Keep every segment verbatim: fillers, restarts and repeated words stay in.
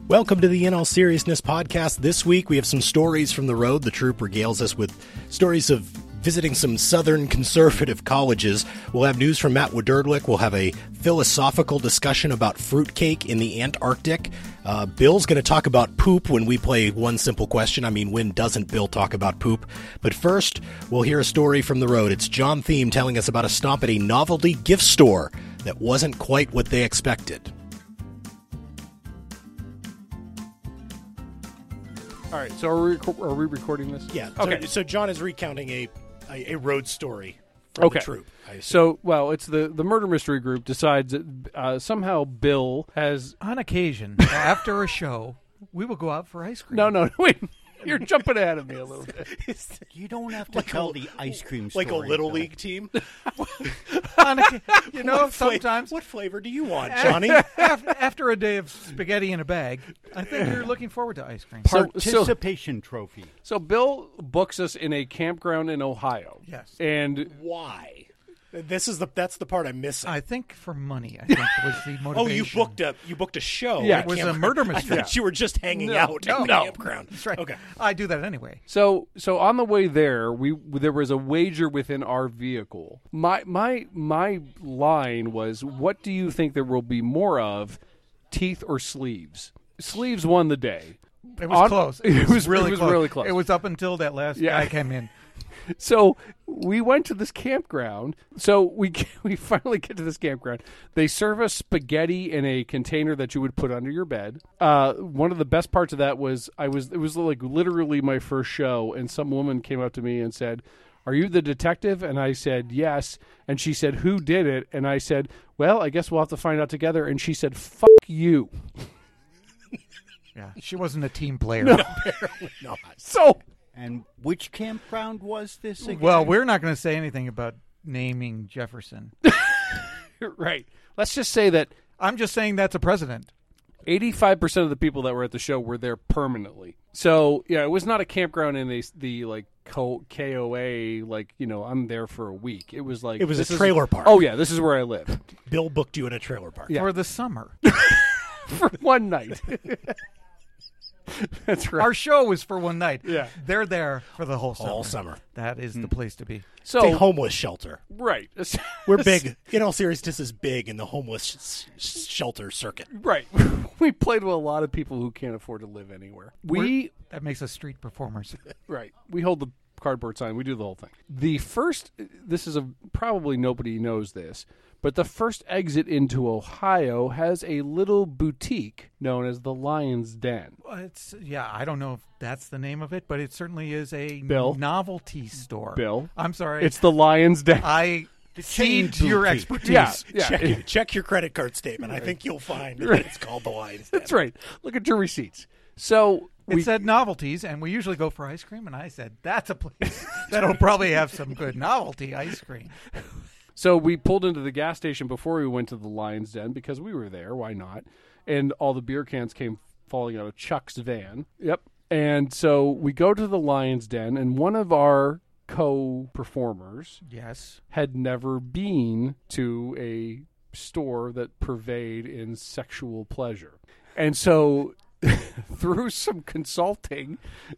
Welcome to the In All Seriousness podcast. This week we have some stories from the road. The troop regales us with stories of visiting some southern conservative colleges. We'll have news from Matt Wooderdwick. We'll have a philosophical discussion about fruitcake in the Antarctic. Uh, Bill's going to talk about poop when we play One Simple Question. I mean, when doesn't Bill talk about poop? But first, we'll hear a story from the road. It's John Thiem telling us about a stop at a novelty gift store that wasn't quite what they expected. All right, so are we, are we recording this? Yeah. Okay. So, so John is recounting a a, a road story from Okay. the troop. I assume. So, well, it's the, the murder mystery group decides that uh, somehow Bill has... On occasion, after a show, we will go out for ice cream. No, no, wait. You're jumping ahead of me a little bit. You don't have to Like tell a- the ice cream story. like a little though. league team. On occa- you know, What fla- sometimes what flavor do you want, Johnny? after, after a day of spaghetti in a bag, I think you're looking forward to ice cream. So- Participation trophy. So Bill books us in a campground in Ohio. Yes. And Why? This is the that's the part I'm missing. I think for money, I think was the motivation. oh, you booked a you booked a show. Yeah. at It was a campground. murder mystery. I thought you were just hanging No, out no, at the no. campground. That's right. Okay. I do that anyway. So, so on the way there, we there was a wager within our vehicle. My my my line was, "What do you think there will be more of, teeth or sleeves?" Sleeves won the day. It was On- close. it was- really it was close. really close. It was up until that last Yeah. guy came in. So we went to this campground. So we we finally get to this campground. They serve us spaghetti in a container that you would put under your bed. Uh, one of the best parts of that was I was it was like literally my first show, and some woman came up to me and said, "Are you the detective?" And I said, "Yes." And she said, "Who did it?" And I said, "Well, I guess we'll have to find out together." And she said, "Fuck you." Yeah, she wasn't a team player. Apparently not. So And which campground was this again? Well, we're not going to say anything about naming Jefferson. right. Let's just say that I'm just saying that's a president. eighty-five percent of the people that were at the show were there permanently. So, yeah, it was not a campground in a, the, like, co- K O A, like, you know, I'm there for a week. It was like... It was a this is- trailer park. Oh, yeah, this is where I live. Bill booked you in a trailer park. Yeah. For the summer. For one night. That's right. Our show was for one night. Yeah. They're there for the whole summer. All summer. That is the place to be. It's a So, homeless shelter. right. We're big. In all seriousness, is big in the homeless sh- shelter circuit. Right. We played with a lot of people who can't afford to live anywhere. We... We're- that makes us street performers. Right. We hold the cardboard sign. We do the whole thing. The first, this is a, probably nobody knows this, but the first exit into Ohio has a little boutique known as the Lion's Den. Well, it's yeah. I don't know if that's the name of it, but it certainly is a Bill? novelty store. Bill? I'm sorry. It's the Lion's Den. I chain cede your boutique. expertise. Yeah, yeah. Check, your- check your credit card statement. I think you'll find that it's called the Lions Den. That's right. Look at your receipts. So It we said novelties, and we usually go for ice cream. And I said, that's a place that'll probably have some good novelty ice cream. So we pulled into the gas station before we went to the Lion's Den because we were there. Why not? And all the beer cans came falling out of Chuck's van. Yep. And so we go to the Lion's Den, and one of our co-performers Yes. had never been to a store that purveyed in sexual pleasure. And so through some consulting,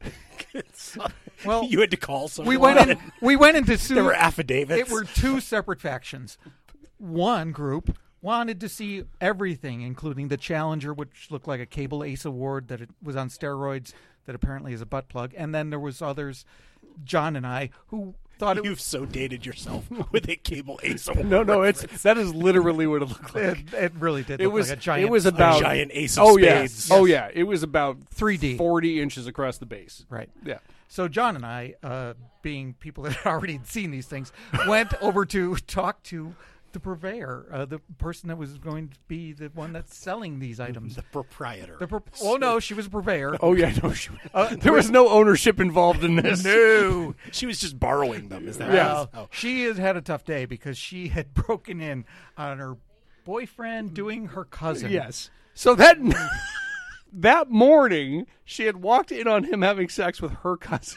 Well, You had to call someone. we went in. We went into There were su- affidavits. It were two separate factions. One group wanted to see everything, including the Challenger, which looked like a cable ace award that it was on steroids, that apparently is a butt plug. And then there was others, John and I, who thought it You've so dated yourself with a cable ace award. no, no, it's that is literally what it looked like. it, it really did It look was like a giant. it was about giant ace of oh spades. Yeah. Oh yeah, it was about three D. forty inches across the base. Right. Yeah. So John and I, uh, being people that had already seen these things, went over to talk to the purveyor, uh, the person that was going to be the one that's selling these items. The proprietor. The pur- oh no, she was a purveyor. Oh yeah, no, she, Uh, there was no ownership involved in this. No. She was just borrowing them. Is that Yeah. right? Oh. She has had a tough day because she had broken in on her boyfriend doing her cousin. Yes. So that that morning, she had walked in on him having sex with her cousin.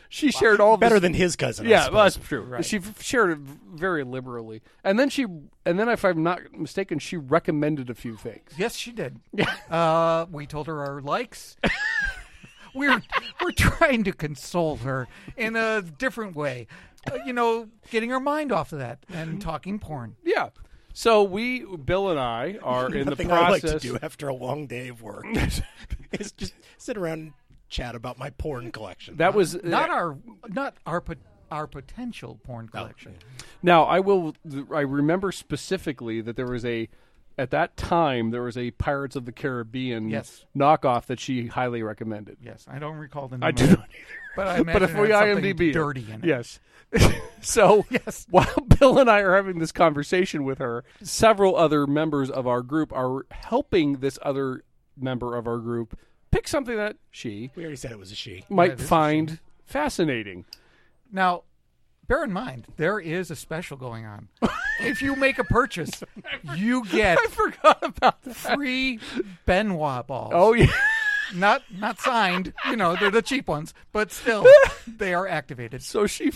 she shared all Better this, than his cousin. I Yeah, well, that's suppose. true. Right. She f- shared it very liberally, and then she, and then if I'm not mistaken, she recommended a few things. Yes, she did. Uh, we told her our likes. we're we're trying to console her in a different way. Uh, you know, getting her mind off of that and talking porn. Yeah. So we, Bill and I, are in the thing I like process. to do after a long day of work is just sit around and chat about my porn collection. That was Not our not our pot- our potential porn collection. Now, I will. I remember specifically that there was a, at that time, there was a Pirates of the Caribbean Yes. knockoff that she highly recommended. Yes, I don't recall the name. I of do it, not either. but I But imagine if we it had something IMDb it. dirty in it. Yes. So Yes. while Bill and I are having this conversation with her, several other members of our group are helping this other member of our group pick something that she we already said it was a she. might it is a find fascinating. Now, bear in mind, there is a special going on. If you make a purchase, you get I forgot about that. free Benoit balls. Oh yeah. Not not signed. You know, they're the cheap ones, but still, they are activated. So she,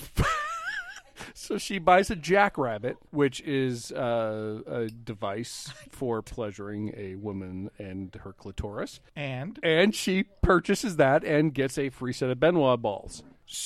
so she buys a jackrabbit, which is uh, a device for pleasuring a woman and her clitoris, And and she purchases that and gets a free set of Benoit balls.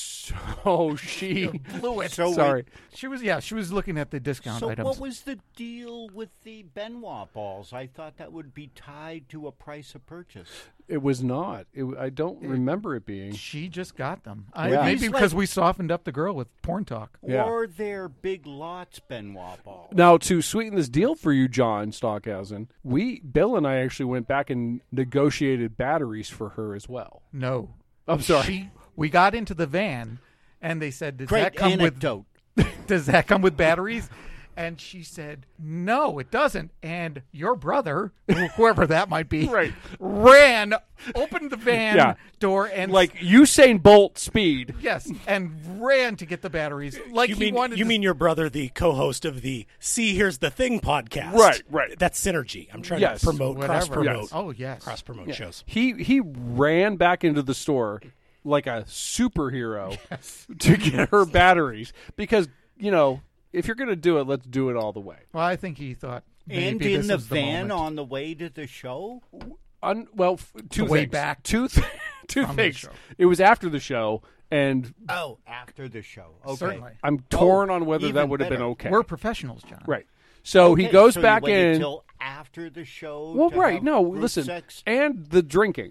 So she blew it. So Sorry, She was, yeah, she was looking at the discount So items. what was the deal with the Benoit balls? I thought that would be tied to a price of purchase. it was not. It, I don't remember it being. She just got them. I, Yeah. Maybe These, because like- we softened up the girl with porn talk. Yeah. Or they're Big Lots Benoit balls. Now, to sweeten this deal for you, John Stockhausen, we, Bill and I actually went back and negotiated batteries for her as well. No. I'm sorry. She, we got into the van, and they said, does Great that come anecdote. with does that come with batteries? And she said, no, it doesn't. And your brother, whoever that might be, Right. ran, opened the van Yeah. door, and Like Usain Bolt speed. yes, and ran to get the batteries. Like You he mean wanted. you to, mean your brother, the co-host of the "See Here's the Thing" podcast? Right, right. That's synergy. I'm trying Yes. to promote, whatever? cross promote, Yes. Oh yes. cross promote shows. He he ran back into the store like a superhero to get her batteries because, you know, if you're going to do it, let's do it all the way. Well, I think he thought. And maybe in this the was van moment. on the way to the show? Un, well, f- two The way things. back Two, th- two from the things. show. It was after the show, and Oh, after the show. Okay. Certainly. I'm torn Oh, on whether that even would have been better. okay. We're professionals, John. Right. So he Okay, goes so you back waited in. till after the show. Well, to right. have No, group listen. sex? And the drinking.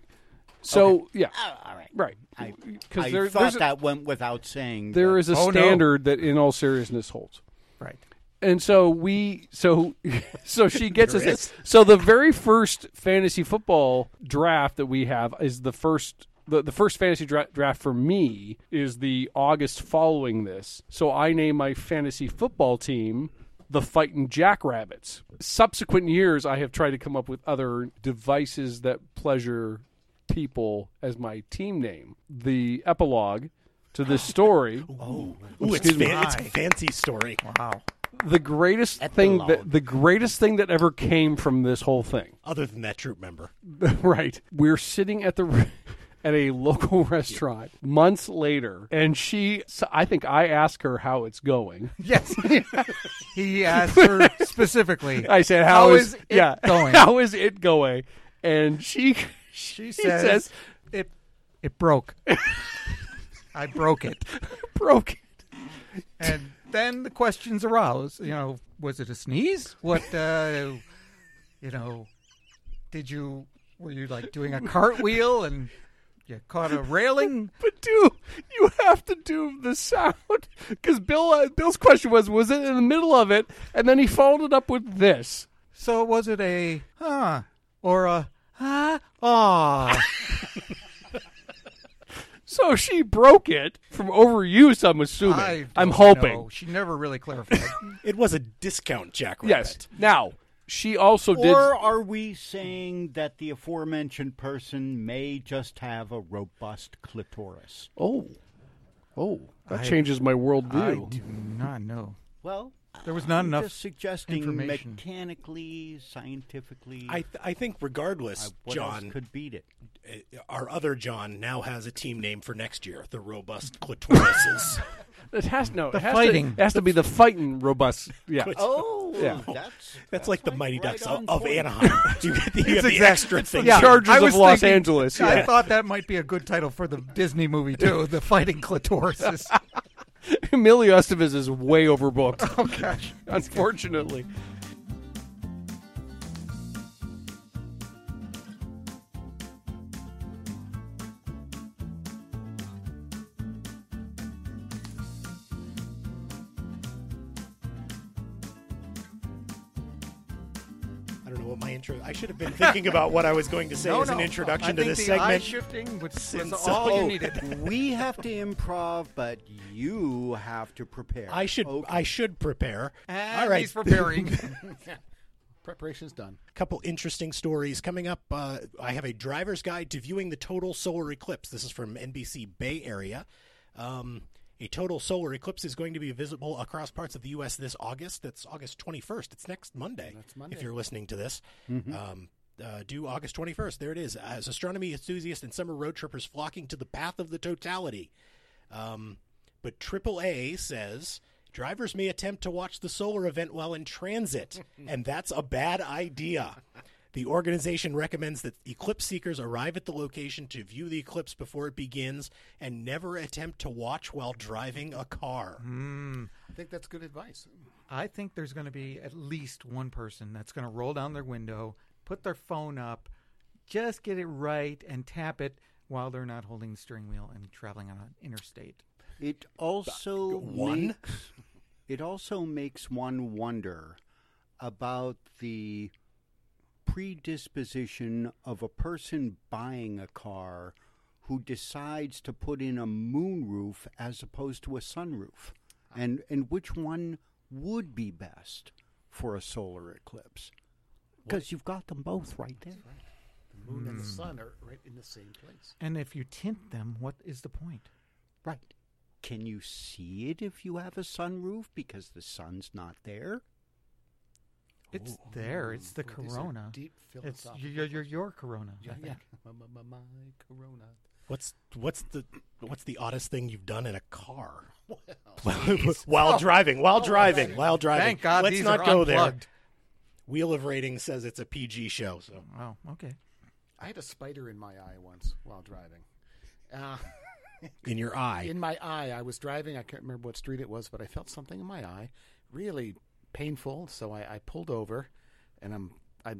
So, yeah. Oh, all right. Right. I, 'Cause I there- thought there's a- that went without saying. There that- is a Oh, no. standard that, in all seriousness, holds. Right. And so we, so, so she gets us. There in. is. So the very first fantasy football draft that we have is the first. The, the first fantasy dra- draft for me is the August following this. So I name my fantasy football team the Fightin' Jackrabbits. Subsequent years, I have tried to come up with other devices that pleasure people as my team name. The epilogue to this story. Ooh, it's, Excuse me. fan- it's a fancy story. Wow. The greatest thing that Epilogue. the greatest thing that ever came from this whole thing. Other than that troop member, Right. We're sitting at the at a local restaurant months later, and she so I think I asked her how it's going. Yes. He asked her specifically. I said, How "How is is, it yeah, going?" How is it going?" And she She she says, says, it it broke. I broke it. "Broke it." And then the questions arouse. You know, was it a sneeze? What, uh, you know, did you, were you like doing a cartwheel and you caught a railing? But do you have to do the sound? Because Bill uh, Bill's question was, was it in the middle of it? And then he followed it up with this. So was it a, huh, or a, huh, aw? So she broke it from overuse, I'm assuming. I I'm don't hoping. know. She never really clarified. it was a discount jackrabbit. Yes. Now, she also did. Or are we saying that the aforementioned person may just have a robust clitoris? Oh. Oh. That I- changes my I worldview. do not know. Well, There was not I'm enough just suggesting information. mechanically, scientifically. I th- I think regardless, uh, what John, else could beat it? uh, our other John now has a team name for next year: the Robust Clitorises. It has no. The it has fighting. To, it has to be the fighting robust. Yeah. Oh, Yeah. that's That's like the right- Mighty right Ducks on of, of point. Anaheim. You get the, you get the exact- extra It's the thing. Yeah. Chargers I of was Los thinking- Angeles, I yeah. thought that might be a good title for the Disney movie too, the Fighting Clitorises. Emilio Estevez is way overbooked. Oh gosh. Unfortunately. I don't know what my intro. I should have been thinking about what I was going to say No, as an no. introduction I to think this the eye segment. shifting was, was Since- all oh, you needed. We have to improv, but you have to prepare. I should Okay. I should prepare. And All right, he's preparing. Preparation's done. couple interesting stories coming up. Uh, I have a driver's guide to viewing the total solar eclipse. This is from N B C Bay Area. Um, a total solar eclipse is going to be visible across parts of the U S this August. That's August twenty-first. It's next Monday. That's Monday. If you're listening to this. Um, uh, due August twenty-first. There it is. As astronomy enthusiasts and summer road trippers flocking to the path of the totality. Um, but triple A says drivers may attempt to watch the solar event while in transit, and that's a bad idea. The organization recommends that eclipse seekers arrive at the location to view the eclipse before it begins and never attempt to watch while driving a car. I think that's good advice. I think there's going to be at least one person that's going to roll down their window, put their phone up, just get it right, and tap it while they're not holding the steering wheel and traveling on an interstate. It also One? makes, it also makes one wonder about the predisposition of a person buying a car who decides to put in a moonroof as opposed to a sunroof, and and which one would be best for a solar eclipse? Because you've got them both right there. The moon and the sun are right in the same place. And if you tint them, what is the point? Right. Can you see it if you have a sunroof because the sun's not there? It's there. It's the Boy, these are Corona. Deep It's philosophical. your, your, your Corona. Yeah, I yeah. think. My, my, my, my Corona. What's what's the what's the oddest thing you've done in a car Well, while driving? While driving, while driving. Thank God Let's these not are go unplugged. there. Wheel of Rating says it's a P G show, so Oh, okay. I had a spider in my eye once while driving. Uh, in your eye. in my eye, I was driving. I can't remember what street it was, but I felt something in my eye, really painful. So I, I pulled over, and I'm I'm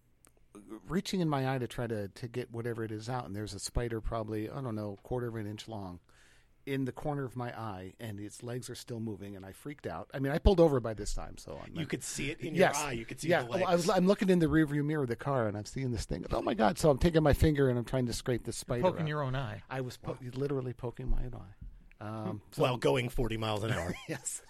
reaching in my eye to try to, to get whatever it is out, and there's a spider, probably I don't know, quarter of an inch long, in the corner of my eye, and its legs are still moving, and I freaked out. I mean, I pulled over by this time, so I'm You could see it in yes. your eye. You could see yeah. the Well, legs. I was, I'm looking in the rearview mirror of the car, and I'm seeing this thing. Oh my God! So I'm taking my finger and I'm trying to scrape the spider. Poking out. your own eye. I was po- literally poking my own eye. Um, so, While going forty miles an hour. yes.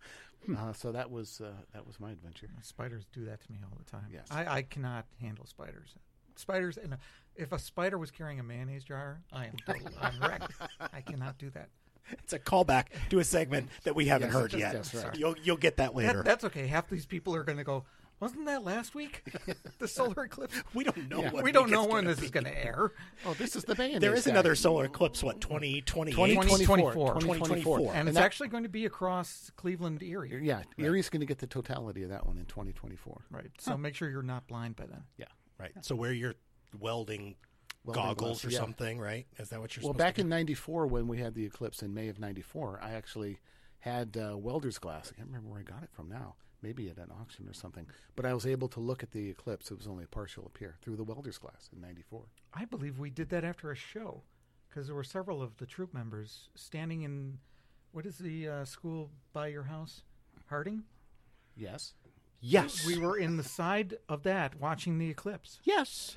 uh, so that was uh, that was my adventure. Spiders do that to me all the time. Yes. I, I cannot handle spiders. Spiders, and if a spider was carrying a mayonnaise jar, I am totally, I'm wrecked. I cannot do that. It's a callback to a segment that we haven't Yes, heard yes, yet. yes, right. You'll you'll get that later. That, that's okay. Half these people are going to go, wasn't that last week? The solar eclipse? we don't know. Yeah. What We don't week know it's when gonna this is be. going to air. Oh, this is the mayonnaise. There is guy. another solar eclipse. What twenty twenty twenty twenty twenty-four. twenty-four. twenty twenty-four. And, And it's that- actually going to be across Cleveland, Erie. Yeah, Erie's going to get the totality of that one in twenty twenty-four. Right. So make sure you're not blind by then. Yeah. Right. So wear your welding, Welding goggles glasses, or yeah. something, right? Is that what you're Well, supposed back to in ninety-four, when we had the eclipse in May of ninety-four, I actually had uh, welder's glass. I can't remember where I got it from now. Maybe at an auction or something. But I was able to look at the eclipse. It was only a partial appear through the welder's glass in ninety-four. I believe we did that after a show because there were several of the troop members standing in, what is the uh, school by your house? Harding? Yes. Yes. We were in the side of that watching the eclipse. Yes.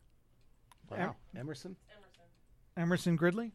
Wow. Emerson? Emerson Gridley?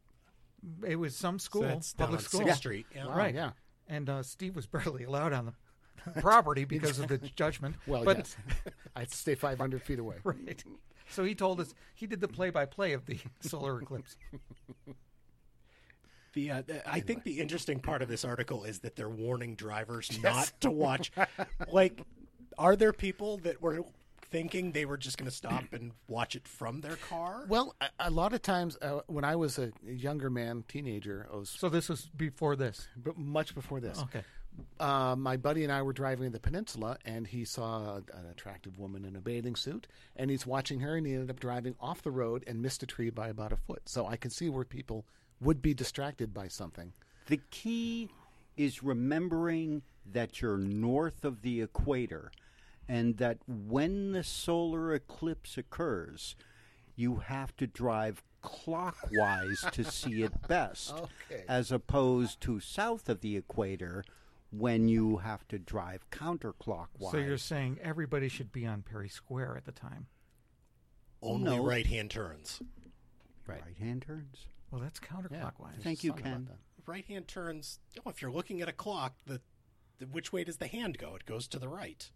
It was some school, So that's down public on school. Sixth Street. Yeah. Wow, Right. yeah. And uh, Steve was barely allowed on the property because of the judgment. Well, but, yes. I had to stay five hundred feet away. Right. So he told us, he did the play-by-play of the solar eclipse. The, uh, the- I think the interesting part of this article is that they're warning drivers not to watch. Like, are there people that were thinking they were just going to stop and watch it from their car? Well, a, a lot of times uh, when I was a younger man, teenager, I was So this was before this. b- much before this. Okay. Uh, my buddy and I were driving the peninsula, and he saw a, an attractive woman in a bathing suit, and he's watching her, and he ended up driving off the road and missed a tree by about a foot. So I can see where people would be distracted by something. The key is remembering that you're north of the equator and that when the solar eclipse occurs, you have to drive clockwise to see it best, Okay. as opposed to south of the equator when you have to drive counterclockwise. So you're saying everybody should be on Perry Square at the time. Only No. right-hand turns. right-hand turns. Well, that's counterclockwise. Thank you, Something about Ken. that. Right-hand turns. Oh, if you're looking at a clock, the, the which way does the hand go? It goes to the right.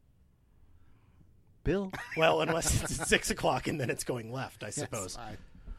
Bill? Well, unless it's at six o'clock and then it's going left, I Yes, suppose. I,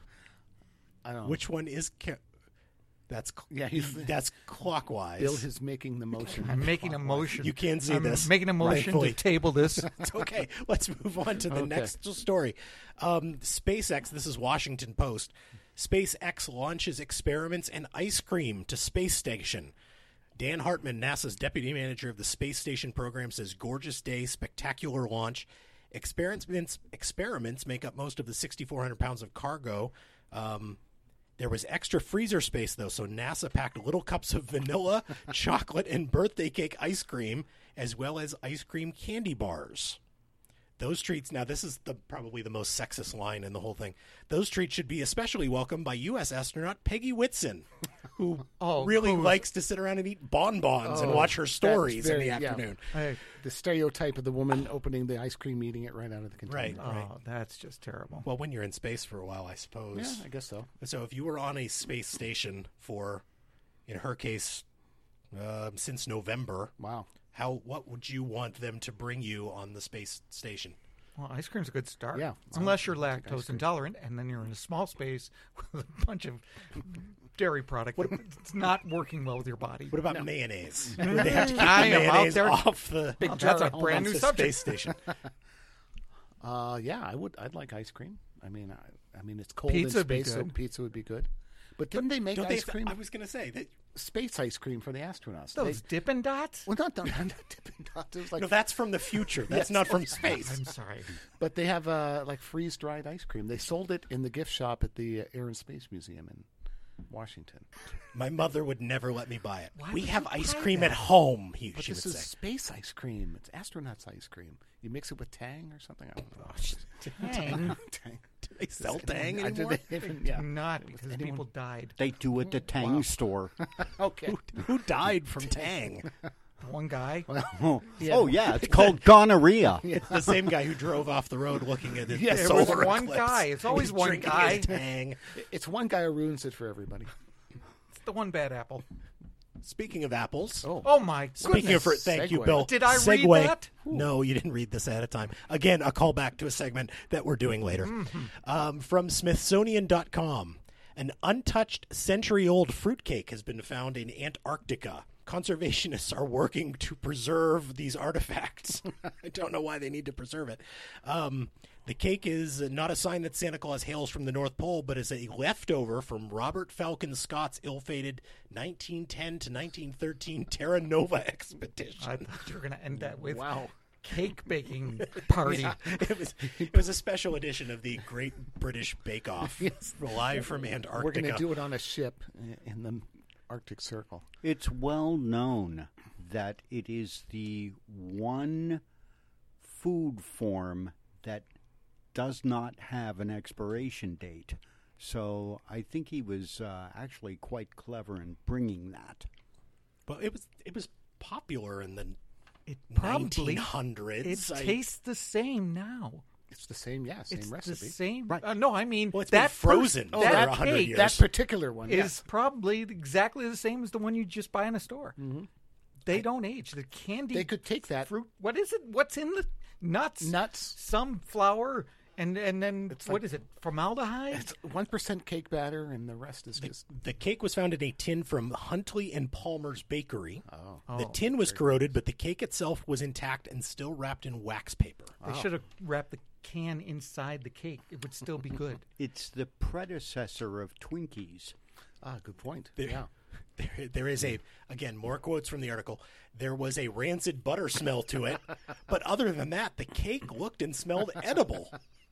I don't know. Which one is? Ca- that's cl- Yeah, he's- that's clockwise. Bill is making the motion. I'm making a motion. You can see I'm this. making a motion rightfully. to table this. It's okay. Let's move on to the Okay. next story. Um, SpaceX, this is Washington Post. SpaceX launches experiments and ice cream to space station. Dan Hartman, NASA's deputy manager of the space station program, says gorgeous day, spectacular launch. Experiments experiments make up most of the six thousand four hundred pounds of cargo. Um, there was extra freezer space, though, so NASA packed little cups of vanilla, chocolate, and birthday cake ice cream, as well as ice cream candy bars. Those treats, now this is the probably the most sexist line in the whole thing. Those treats should be especially welcomed by U S astronaut Peggy Whitson, who Oh, really who's- likes to sit around and eat bonbons and Oh, watch her stories very- in the yeah. afternoon. Hey, The stereotype of the woman opening the ice cream, eating it right out of the container. Right. oh, that's just terrible. Well, when you're in space for a while, I suppose. Yeah, I guess so. So if you were on a space station for, in her case, uh, since November, Wow. how what would you want them to bring you on the space station? Well, ice cream's a good start. Yeah. Unless you're I'll take ice lactose cream. intolerant, and then you're in a small space with a bunch of dairy product. That it's not working well with your body. What about mayonnaise? Would they have to keep the I am out mayonnaise there- off the Well, that's a off brand new the subject. space station? Uh, yeah, I would. I'd like ice cream. I mean, I, I mean, it's cold Pizza in would be space, so good. pizza would be good. But didn't they make Don't they ice cream? I was going to say that. Space ice cream for the astronauts. Those They, Dippin' Dots? well, not, not, not Dippin' Dots. It was like, No, that's from the future. That's not from space. I'm sorry. but they have uh, like freeze dried ice cream. They sold it in the gift shop at the uh, Air and Space Museum in Washington. My mother would never let me buy it. Why we would have you ice buy cream that? at home. He, But she this would is say. space ice cream. It's astronauts ice cream. You mix it with Tang or something. I don't know. Dang. Tang. Do they sell Tang I- do anymore? they even- yeah. Not because anyone- people died. They do at the Tang store. Okay. Who died from Tang? One guy. Oh, oh, yeah, it's called gonorrhea. It's the same guy who drove off the road looking at the, Yeah, the it solar was one eclipse. guy. It's always He's one drinking guy. his Tang. It's one guy who ruins it for everybody. It's the one bad apple. Speaking of apples. Oh. Oh, my Speaking goodness. of, thank you, Segue. Bill. Did I read Segue. that? No, you didn't read this ahead of time. Again, a callback to a segment that we're doing later. Mm-hmm. Um, from Smithsonian dot com, an untouched century-old fruitcake has been found in Antarctica. Conservationists are working to preserve these artifacts. I don't know why they need to preserve it. Um, the cake is not a sign that Santa Claus hails from the North Pole, but is a leftover from Robert Falcon Scott's ill-fated nineteen ten to nineteen thirteen Terra Nova expedition. I thought you were going to end that with Wow. cake baking party. it was it was a special edition of the Great British Bake Off, Yes. live from Antarctica. We're going to do it on a ship in the Arctic Circle. It's well known that it is the one food form that does not have an expiration date. So I think he was uh, actually quite clever in bringing that. But it was it was popular in the It probably nineteen hundreds. it I- tastes the same now. It's the same, yeah, same It's recipe. the same. Right. Uh, no, I mean Well, it's that been frozen pers- for that a hundred cake years. That particular one, is yes. probably exactly the same as the one you just buy in a store. Mm-hmm. They don't age. The candy. They could take that fruit. What is it? What's in the nuts? nuts. Some flour And and then It's what like- is it? Formaldehyde? It's one percent cake batter, and the rest is just. The cake was found in a tin from Huntley and Palmer's Bakery. Oh, The Oh, tin was corroded, but the cake itself was intact and still wrapped in wax paper. They should have wrapped the can inside the cake. It would still be good. It's the predecessor of Twinkies. ah, good point. There, Yeah. there, there is a, again, more quotes from the article. There was a rancid butter smell to it, but other than that, the cake looked and smelled edible.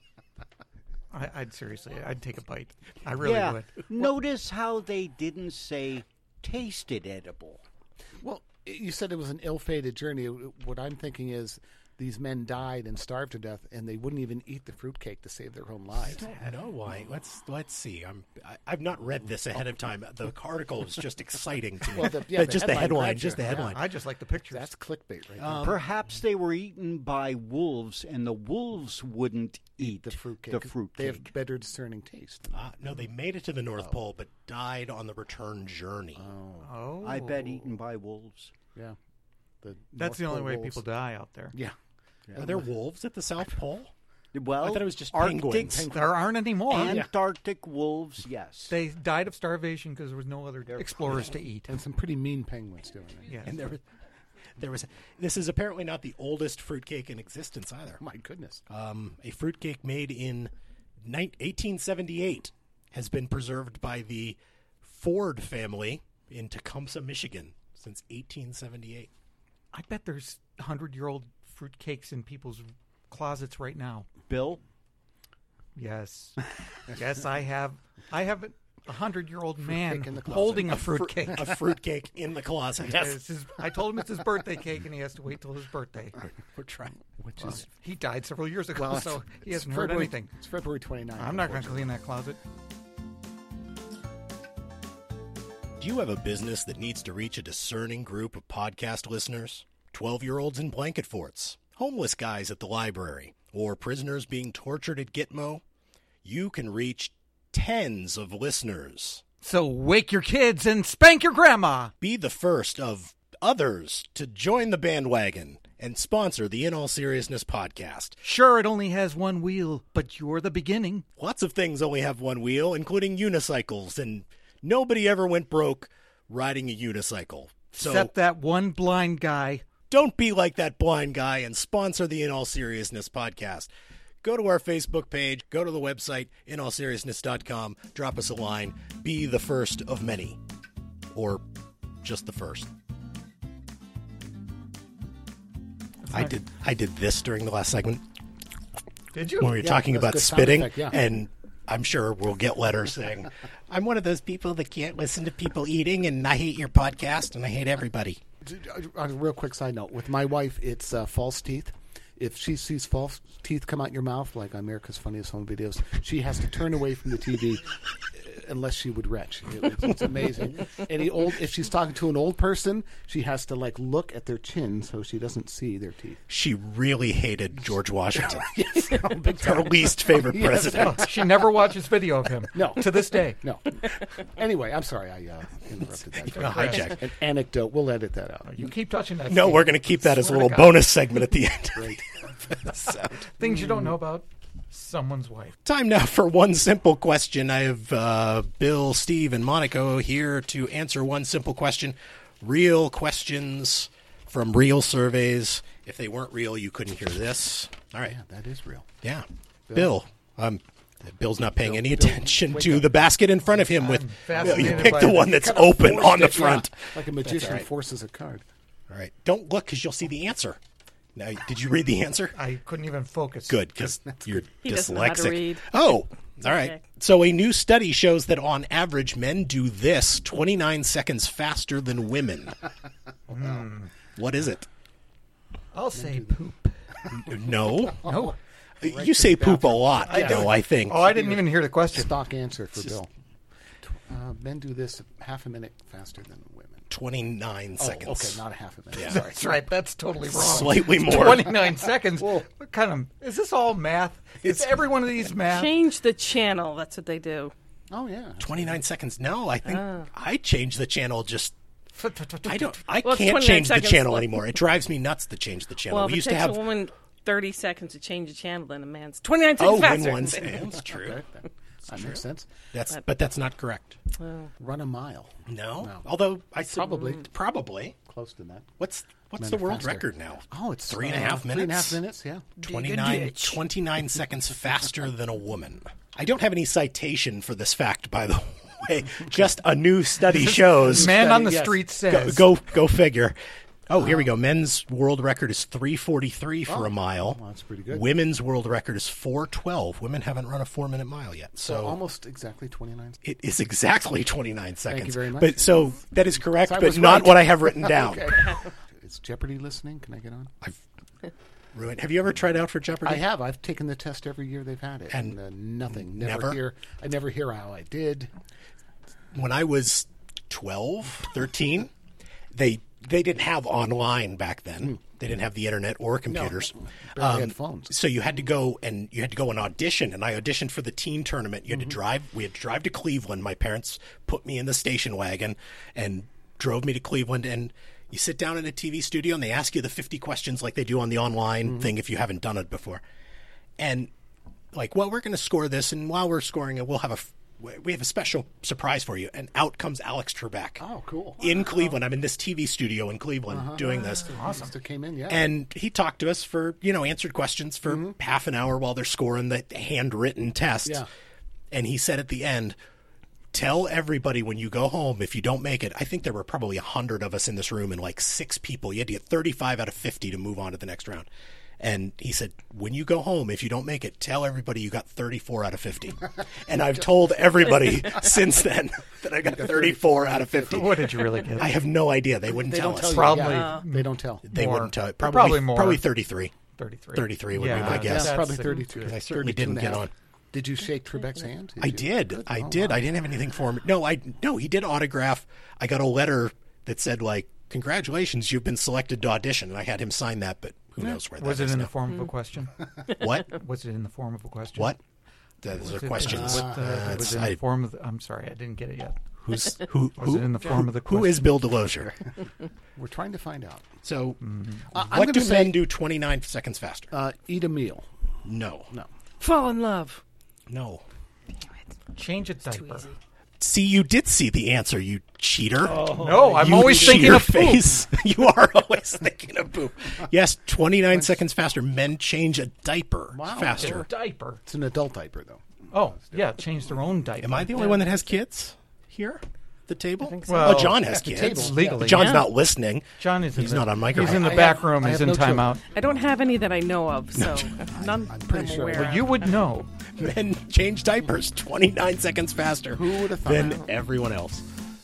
I, I'd seriously, I'd take a bite. I really yeah. would. Notice how they didn't say tasted edible. Well, you said it was an ill-fated journey. What I'm thinking is these men died and starved to death, and they wouldn't even eat the fruitcake to save their own lives. I don't know why. Let's let's see. I'm I, I've not read this ahead of time. The article is just exciting to me. Well, the- yeah, But the just the headline headline, grabs just the you. headline. I just like the pictures. That's clickbait right Um, there. Perhaps they were eaten by wolves, and the wolves wouldn't eat The fruitcake. The fruitcake. They have better discerning taste. Ah, no, they made it to the North Pole, but died on the return journey. oh, I bet eaten by wolves. Yeah. The That's North the only Pole way wolves. people die out there. Yeah. Are there wolves at the South Pole? Well, I thought it was just Arctic, penguins. There aren't any more. Antarctic wolves, yes. They died of starvation because there was no other explorers to eat. And some pretty mean penguins doing it. Yes. And there was, there was. This is apparently not the oldest fruitcake in existence either. My goodness. Um, a fruitcake made in nine- eighteen seventy-eight has been preserved by the Ford family in Tecumseh, Michigan, since eighteen seventy-eight. I bet there's hundred-year-old fruit cakes in people's closets right now. Bill, Yes, yes, I have. I have a hundred-year-old man in the closet. holding a fruit cake. A fruitcake in the closet. It's his- I told him it's his birthday cake, and he has to wait till his birthday. We're trying. Which Well, is he died several years ago, well, so he it's hasn't heard February- anything. It's February twenty-ninth. I'm not going to clean that closet. Do you have a business that needs to reach a discerning group of podcast listeners? twelve-year-olds in blanket forts, homeless guys at the library, or prisoners being tortured at Gitmo? You can reach tens of listeners. So wake your kids and spank your grandma. Be the first of others to join the bandwagon and sponsor the In All Seriousness podcast. Sure, it only has one wheel, but you're the beginning. Lots of things only have one wheel, including unicycles, and nobody ever went broke riding a unicycle. So Except that one blind guy. don't be like that blind guy and sponsor the In All Seriousness podcast. Go to our Facebook page, go to the website, in all seriousness dot com, drop us a line, be the first of many. Or just the first. I did I did this during the last segment Did you? when we were Yeah, talking that's about good sound spitting, effect, yeah. and I'm sure we'll get letters saying, I'm one of those people that can't listen to people eating, and I hate your podcast, and I hate everybody. On a real quick side note, with my wife, it's uh, false teeth. If she sees false teeth come out your mouth, like on America's Funniest Home Videos, she has to turn away from the T V unless she would retch. It- it's, it's amazing. Any old, if she's talking to an old person, she has to like look at their chin so she doesn't see their teeth. She really hated George Washington. Her least favorite president. She never watches video of him. No. To this day. No. Anyway, I'm sorry I uh, interrupted that. Hijack. An anecdote. We'll edit that out. You keep touching that. No, Steve. we're going to keep that as a Swear to little God. bonus segment at the end. Great. Things you don't know about someone's wife. Time now for one simple question. I have uh, Bill, Steve, and Monaco here to answer one simple question. Real questions from real surveys. If they weren't real, you couldn't hear this. All right. Yeah, that is real. Yeah. Bill. Um, Bill's not paying any Bill, attention wake to up. the basket in front of him. With fascinated you pick by the it. one You that's Kind of open forced on the it, front. yeah, like a magician all right. forces a card. All right. Don't look because you'll see the answer. Now, did you read the answer? I couldn't even focus. Good, because you're He dyslexic. doesn't know how to read. Oh, all right. Okay. So a new study shows that on average, men do this twenty-nine seconds faster than women. What is it? I'll say poop. No. No. You say poop a lot, though, I think. Oh, I didn't even hear the question. Stock answer for Bill. Uh, men do this half a minute faster than women. twenty-nine Oh, seconds. okay, not a half a minute. Yeah. Sorry. That's right. That's totally wrong. Slightly more. twenty-nine seconds. What kind of is this all math? Is every one of these math? Change the channel. That's what they do. Oh yeah. twenty-nine seconds. No, I think Oh. I changed the channel just. I don't. I Well, it's can't twenty-nine change the seconds channel left. anymore. It drives me nuts to change the channel. Well, we if it used takes to have a woman thirty seconds to change a channel, and a man's twenty-nine seconds Oh, faster. when one's that's true. Okay, that, that makes sense. That's but that's not correct. Run a mile. No, No. although I Probably. probably. Close to that. What's what's Men the are world faster. record now? Oh, it's Three and a uh, half Three and a half minutes? minutes, yeah. twenty-nine, twenty-nine seconds faster than a woman. I don't have any citation for this fact, by the way. Just a new study shows. Man on the yes. street Go, says. go go figure. Oh, here we go. Men's world record is three forty-three for a mile. Well, that's pretty good. Women's world record is four twelve. Women haven't run a four-minute mile yet. So So almost exactly twenty-nine. it is exactly twenty-nine seconds. you very much. But so that is correct, So I but was not right. what I have written down. Okay. Is Jeopardy listening? Can I get on? I've ruined. Have you ever tried out for Jeopardy? I have. I've taken the test every year they've had it, And and, uh, nothing. Never, never? hear. I never hear how I did. When I was twelve, thirteen, they they didn't have online back then. They didn't have the internet or computers. barely had phones. So you had to go and you had to go and audition. And I auditioned for the teen tournament. You had to drive. We had to drive to Cleveland. My parents put me in the station wagon and drove me to Cleveland. And you sit down in a T V studio and they ask you the fifty questions like they do on the online thing if you haven't done it before. And like, well, we're going to score this, and while we're scoring it, we'll have a f- we have a special surprise for you. And out comes Alex Trebek. Oh, cool. In Cleveland. I'm in this T V studio in Cleveland doing this. Awesome. Just came in, yeah. And he talked to us for, you know, answered questions for half an hour while they're scoring the handwritten test. Yeah. And he said at the end, tell everybody when you go home, if you don't make it, I think there were probably a hundred of us in this room and like six people. You had to get thirty-five out of fifty to move on to the next round. And he said, when you go home, if you don't make it, tell everybody you got thirty-four out of fifty. And I've told everybody since then that I got thirty-four out of fifty. What did you really get? I have no idea. They wouldn't they tell don't us. tell you. Probably yeah. They don't tell. They more. wouldn't tell it. Probably Probably, more. Probably thirty-three. thirty-three. thirty-three would Yeah, be my yeah, guess. that's Probably the- thirty-two. I certainly thirty-two didn't and a get half. on. Did you shake Trebek's hand? I did. Good. I Oh, did. wow. I didn't have anything for him. No, I no. He did autograph. I got a letter that said like, "Congratulations, you've been selected to audition," and I had him sign that. But who knows where that Was it is in now. the form of a question? What? Was it in the form of a question? What? Those Was are it- questions. uh, what, uh, Uh, was it's- it in I- the form of? The, I'm sorry, I didn't get it yet. who's who? Was who it in the form of the who is question? Bill Delosier? We're trying to find out. So, Uh, I'm what gonna do say, men do twenty-nine seconds faster? Uh, eat a meal. No, No. Fall in love. no. Change a diaper. easy. See, you did see the answer, you cheater. No, I'm You always thinking cheater of poop. face. You are always thinking of poop. Yes, twenty-nine seconds faster. Men change a diaper Wow. faster. Diaper. It's an adult diaper, though. Oh, yeah, change their own diaper. Am I the only one that has kids here? at The table? think so. Well, oh, John has at the kids. table, legally, But John's yeah. not listening. John is. In He's the, not on microphone. He's in the I back have- room. I He's have in no children. timeout. I don't have any that I know of, so none I'm pretty I'm sure. aware Well, of. you would know. Men change diapers twenty-nine seconds faster Who would have thought? than everyone else.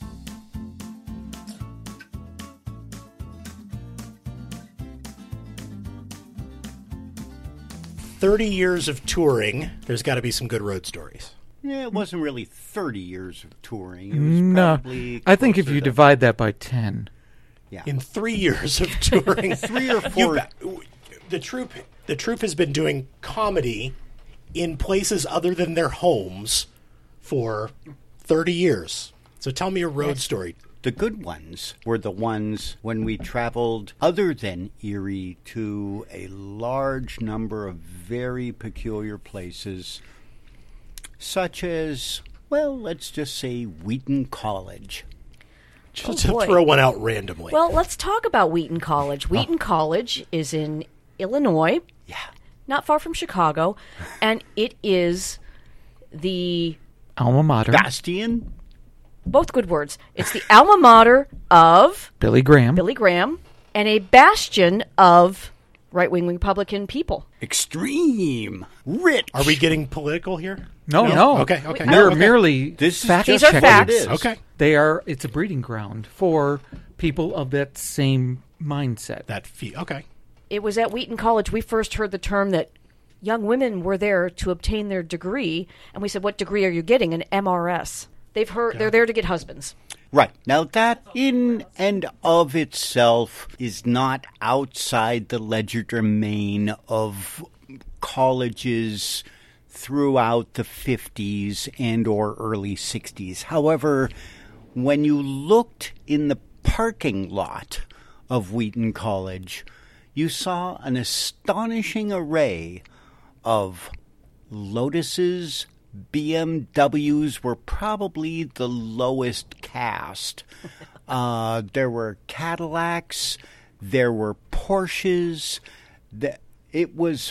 Thirty years of touring. There's got to be some good road stories. Yeah, it wasn't really thirty years of touring. It was No, probably I think if closer you to- divide that by ten, yeah. In three years of touring, Three or you four- bet- the troupe, the troupe has been doing comedy in places other than their homes for thirty years. So tell me a road story. The good ones were the ones when we traveled other than Erie to a large number of very peculiar places, such as, well, let's just say Wheaton College. Just Oh, to boy. throw one out randomly. Well, let's talk about Wheaton College. Wheaton College is in Illinois, Yeah. not far from Chicago, and it is the alma mater, Bastion? both good words. It's the alma mater of Billy Graham. Billy Graham and a bastion of right-wing Republican people. Extreme. Rich. Are we getting political here? No, No? no. Okay, okay. They're Okay. merely This is fact just These are checking. what facts. it is. Okay. They are. It's a breeding ground for people of that same mindset. That fee. Okay. It was at Wheaton College we first heard the term that young women were there to obtain their degree, and we said, "What degree are you getting?" An M R S. They've heard they're there to get husbands. Right. Now, that in and of itself is not outside the legerdemain of colleges throughout the fifties and or early sixties. However, when you looked in the parking lot of Wheaton College, you saw an astonishing array of Lotuses. B M Ws were probably the lowest caste. Uh, there were Cadillacs, there were Porsches. The, it was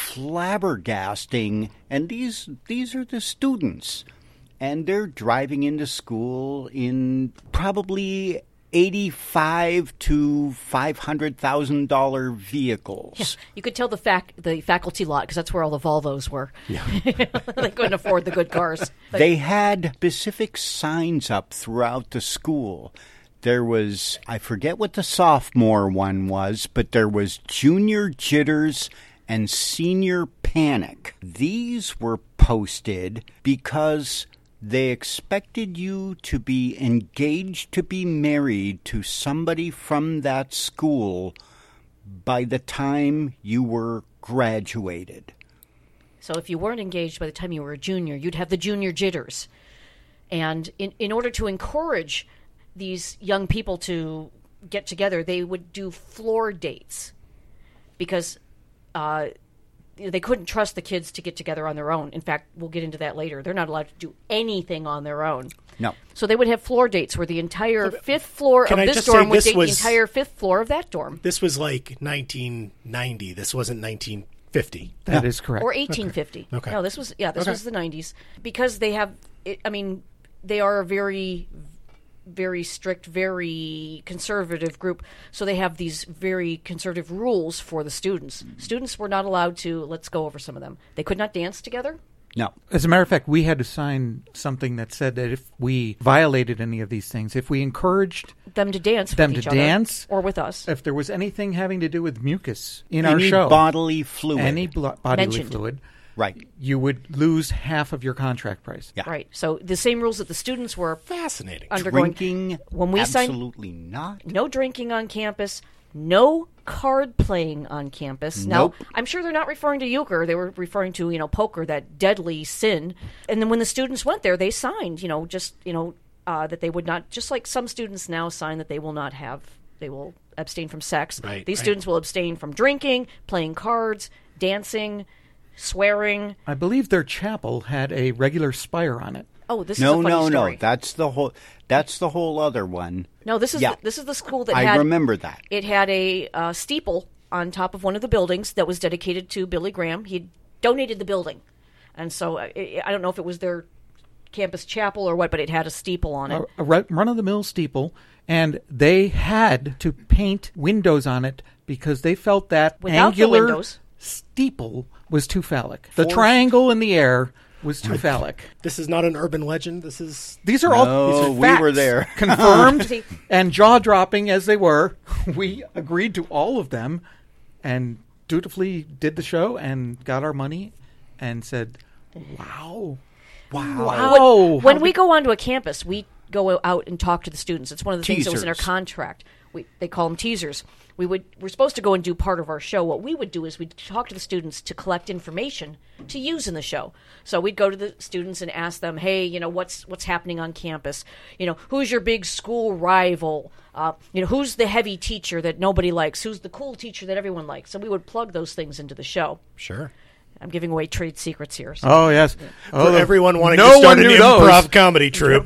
flabbergasting, and these these are the students, and they're driving into school in probably eighty-five to five hundred thousand dollar vehicles. Yeah, you could tell the fac- the faculty lot because that's where all the Volvos were. Yeah. They couldn't afford the good cars. But they had specific signs up throughout the school. There was, I forget what the sophomore one was, but there was Junior Jitters and Senior Panic. These were posted because they expected you to be engaged to be married to somebody from that school by the time you were graduated. So if you weren't engaged by the time you were a junior, you'd have the junior jitters. And in, in order to encourage these young people to get together, they would do floor dates because uh, they couldn't trust the kids to get together on their own. In fact, we'll get into that later. They're not allowed to do anything on their own. No. So they would have floor dates where the entire fifth floor Can of I this just dorm say would this date was- the entire fifth floor of that dorm. This was like nineteen ninety. This wasn't nineteen fifty. That is correct. Or eighteen fifty. Okay. No, this was, yeah, this Okay. was the nineties. Because they have, it, I mean, they are a very, very strict, very conservative group. So they have these very conservative rules for the students. Students were not allowed to, let's go over some of them. They could not dance together. No. As a matter of fact, we had to sign something that said that if we violated any of these things, if we encouraged Them to dance them with to each other. dance, Or with us. if there was anything having to do with mucus in our Any show, bodily fluid. any blo- bodily Mentioned. fluid, Right. you would lose half of your contract price. Yeah. Right. So the same rules that the students were Fascinating. undergoing. Drinking, When we signed- absolutely not. No drinking on campus. No card playing on campus. Nope. Now, I'm sure they're not referring to euchre. They were referring to, you know, poker, that deadly sin. And then when the students went there, they signed, you know, just, you know, uh, that they would not, just like some students now sign that they will not have, they will abstain from sex. Right, These right. students will abstain from drinking, playing cards, dancing, swearing. I believe their chapel had a regular spire on it. Oh, this No, is a funny no, story. no. That's the whole. That's the whole other one. No, this is Yeah. the, this is the school that I had remember that. It had a uh, steeple on top of one of the buildings that was dedicated to Billy Graham. He donated the building, and so uh, I, I don't know if it was their campus chapel or what, but it had a steeple on it. A, a ru- run-of-the-mill steeple, and they had to paint windows on it because they felt that Without the angular windows. steeple was too phallic. The Four- triangle in the air was too phallic. This is not an urban legend. This is These are all No, these are we facts, were there. confirmed See- and jaw-dropping as they were. We agreed to all of them and dutifully did the show and got our money and said, "Wow, wow, wow!" When we go onto a campus, we go out and talk to the students. It's one of the things that was in our Teasers. contract. We, they call them teasers. We would we're supposed to go and do part of our show. What we would do is we'd talk to the students to collect information to use in the show. So we'd go to the students and ask them, "Hey, you know what's what's happening on campus? You know, who's your big school rival? Uh, you know, who's the heavy teacher that nobody likes? Who's the cool teacher that everyone likes?" So we would plug those things into the show. sure. I'm giving away trade secrets here. So. Oh yes, oh, For everyone wanting no to start one an knew improv those. comedy troupe.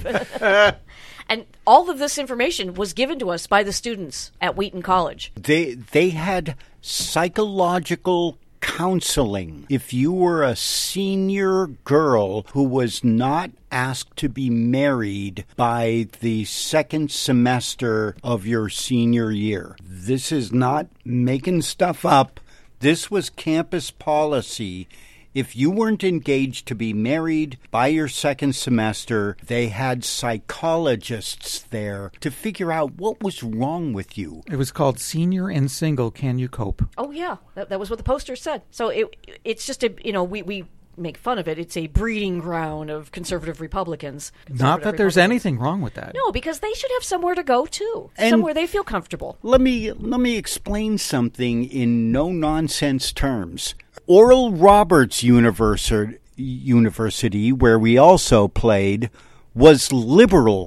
And all of this information was given to us by the students at Wheaton College. They they had psychological counseling. If you were a senior girl who was not asked to be married by the second semester of your senior year, this is not making stuff up. This was campus policy. If you weren't engaged to be married by your second semester, they had psychologists there to figure out what was wrong with you. It was called Senior and Single. Can you cope? Oh yeah, that, that was what the poster said. So it it's just a you know we, we make fun of it. It's a breeding ground of conservative Republicans. Not Conservative that there's Republicans. anything wrong with that. No, because they should have somewhere to go too, And- somewhere they feel comfortable. Let me let me explain something in no nonsense terms. Oral Roberts University, University, where we also played, was liberal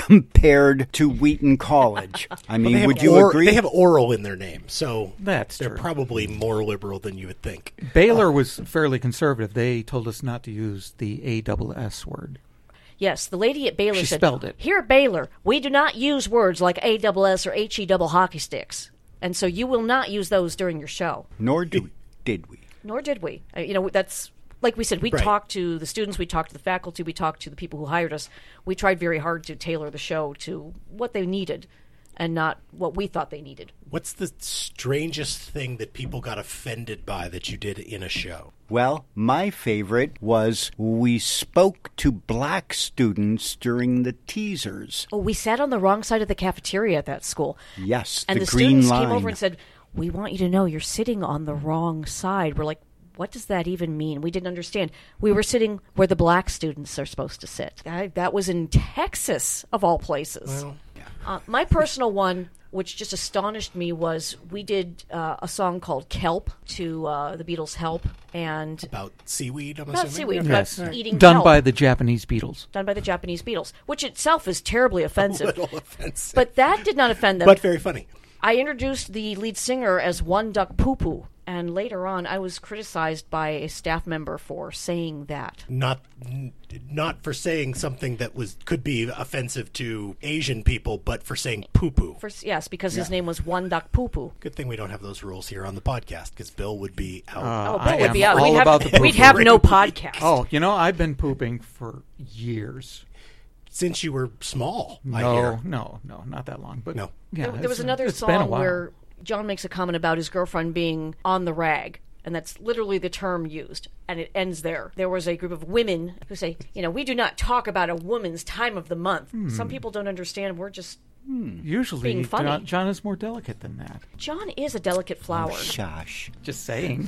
compared to Wheaton College. I mean, They have would you or- agree? They have oral in their name, so That's they're true. probably more liberal than you would think. Baylor was fairly conservative. They told us not to use the A double S word. Yes, the lady at Baylor She said, spelled it. "Here at Baylor, we do not use words like A double S or H E double hockey sticks, and so you will not use those during your show." Nor do, did we. Nor did we. Uh, You know, that's like we said. We Right. talked to the students, we talked to the faculty, we talked to the people who hired us. We tried very hard to tailor the show to what they needed, and not what we thought they needed. What's the strangest thing that people got offended by that you did in a show? Well, my favorite was we spoke to black students during the teasers. Oh, we sat on the wrong side of the cafeteria at that school. Yes, And the, the, green students line. came over and said, "We want you to know you're sitting on the wrong side." We're like, what does that even mean? We didn't understand. We were sitting where the black students are supposed to sit. I, that was in Texas, of all places. Well, Uh, my personal one, which just astonished me, was we did uh, a song called Kelp to uh, the Beatles' Help. And about seaweed, I'm not assuming? seaweed, Yes. but eating Done kelp. by the Japanese Beatles. Done by the Japanese Beatles, which itself is terribly offensive. A little offensive. But that did not offend them. but very funny. I introduced the lead singer as One Duck Poo Poo, and later on I was criticized by a staff member for saying that. Not n- not for saying something that was could be offensive to Asian people, but for saying poo-poo. For, yes, because his name was One Duck Poo Poo. Good thing we don't have those rules here on the podcast, because Bill would be out. Oh, I Bill would am be out. all We'd have, about the we'd poo-poo. have no podcast. Oh, you know, I've been pooping for years. Since you were small, I No, hear. no, no, not that long. But No. yeah, there, there was it's- another it's been a song while. where John makes a comment about his girlfriend being on the rag. And that's literally the term used. And it ends there. There was a group of women who say, you know, we do not talk about a woman's time of the month. Hmm. Some people don't understand. We're just. Usually, being funny. John, John is more delicate than that. John is a delicate flower. Shush. Just saying.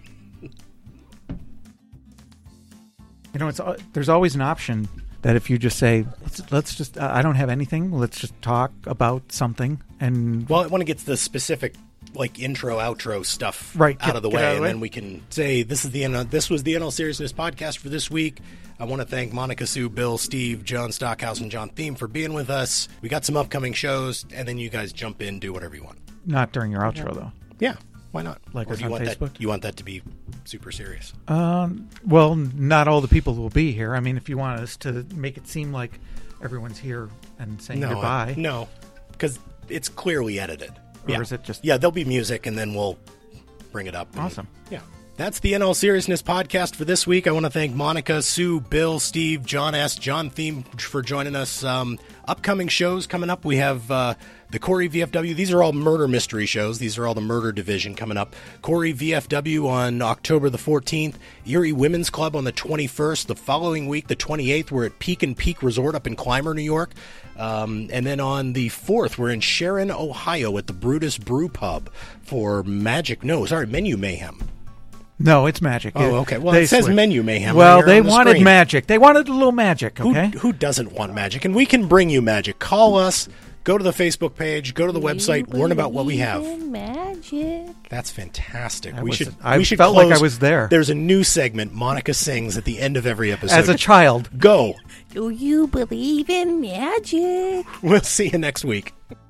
You know, it's uh, there's always an option that if you just say, let's, let's just, uh, I don't have anything, let's just talk about something. And Well, when it gets the specific, like, intro, outro stuff Right, out get- of the get way, out of the and way. then we can say, this is the N- this was the N L Seriousness podcast for this week. I want to thank Monica Sue, Bill, Steve, John Stockhouse, and John Thiem for being with us. We got some upcoming shows, and then you guys jump in, do whatever you want. not during your outro, though. Yeah, why not? Like or us do you on want Facebook? that? You want that to be super serious? Um, well, not all the people will be here. I mean, if you want us to make it seem like everyone's here and saying no, goodbye. I- no, because it's clearly edited. Or yeah. is it just- Yeah, there'll be music, and then we'll bring it up. and- Awesome. Yeah. That's the N L Seriousness podcast for this week. I want to thank Monica, Sue, Bill, Steve, John S., John Thiem for joining us. Um, upcoming shows coming up. We have uh, the Corey V F W. These are all murder mystery shows. These are all the murder division coming up. Corey V F W on October the fourteenth. Erie Women's Club on the twenty-first. The following week, the twenty-eighth, we're at Peak and Peak Resort up in Clymer, New York. Um, and then on the fourth, we're in Sharon, Ohio at the Brutus Brew Pub for Magic. No, sorry, Menu Mayhem. No, it's magic. Oh, okay. Well, They it says switch. Menu Mayhem. Well, right here they on the wanted screen. magic. They wanted a little magic, Who, okay? who doesn't want magic? And we can bring you magic. Call us. Go to the Facebook page. Go to the website. Learn about what we have. Magic. That's fantastic. I we was- should. I we should felt like close- I was there. There's a new segment. Monica sings at the end of every episode. As a child. Go. Do you believe in magic? We'll see you next week.